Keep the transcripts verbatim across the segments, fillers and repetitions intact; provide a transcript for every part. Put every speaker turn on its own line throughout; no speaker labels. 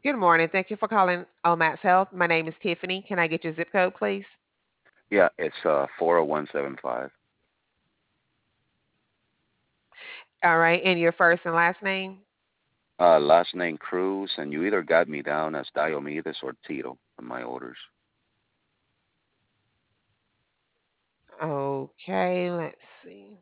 Good morning. Thank you for calling Omax Health. My name is Tiffany. Can I get your zip code, please?
Yeah, it's uh four oh one seven five.
All right. And your first and last name?
Uh, last name Cruz, and you either got me down as Diomedes or Tito in my orders.
Okay. Let's see.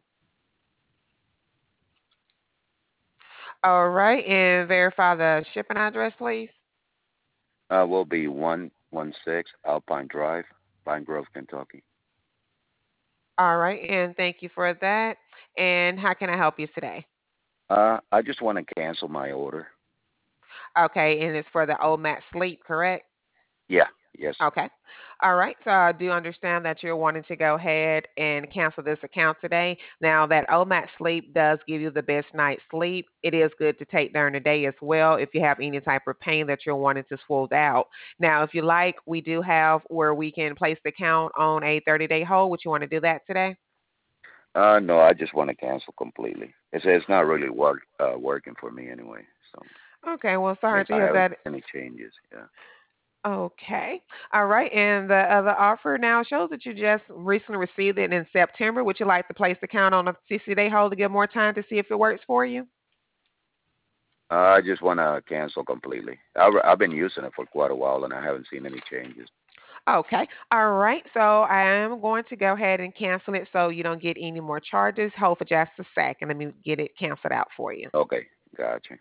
All right. And verify the shipping address, please.
Uh, will be one one six Alpine Drive, Pine Grove, Kentucky.
All right. And thank you for that. And how can I help you today?
Uh, I just want to cancel my order.
Okay. And it's for the Omax Sleep, correct?
Yeah, yes.
Okay. All right. So I do understand that you're wanting to go ahead and cancel this account today. Now that Omax Sleep does give you the best night's sleep, it is good to take during the day as well if you have any type of pain that you're wanting to smooth out. Now, if you like, we do have where we can place the account on a thirty day hold. Would you want to do that today?
Uh, no, I just want to cancel completely. It's it's not really work uh working for me anyway. So
Okay. Well, sorry
it's
to
not
hear
having
that.
any changes. Yeah.
Okay. All right. And the other offer now shows that you just recently received it in September. Would you like to place the count on a sixty day hold to get more time to see if it works for you?
Uh, I just want to cancel completely. I've I've been using it for quite a while, and I haven't seen any changes.
Okay. All right. So I am going to go ahead and cancel it so you don't get any more charges. Hold for just a second. Let me get it canceled out for you.
Okay, gotcha.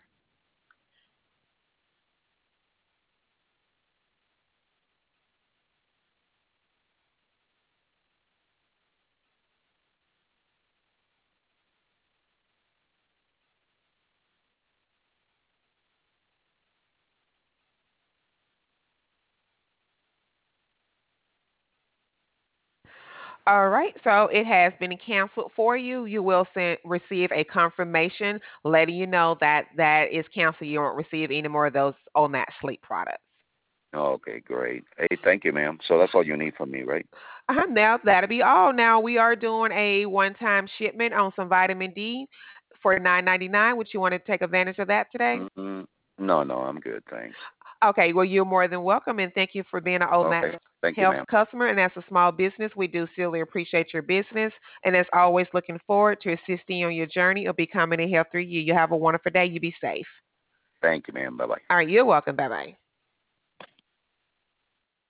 All right. So it has been canceled for you. You will send receive a confirmation letting you know that that is canceled. You won't receive any more of those on that sleep products.
Okay, great. Hey, thank you, ma'am. So that's all you need from me, right?
Uh-huh, now that'll be all. Now we are doing a one-time shipment on some vitamin D for nine ninety-nine. Would you want to take advantage of that today?
Mm, no, no, I'm good, thanks.
Okay, well, you're more than welcome, and thank you for being an
Okay,
Omax
thank you,
Health
ma'am.
customer. And as a small business, we do sincerely appreciate your business. And as always, looking forward to assisting you on your journey of becoming a healthier you. You have a wonderful day. You be safe.
Thank you, ma'am. Bye bye.
All right, you're welcome. Bye bye.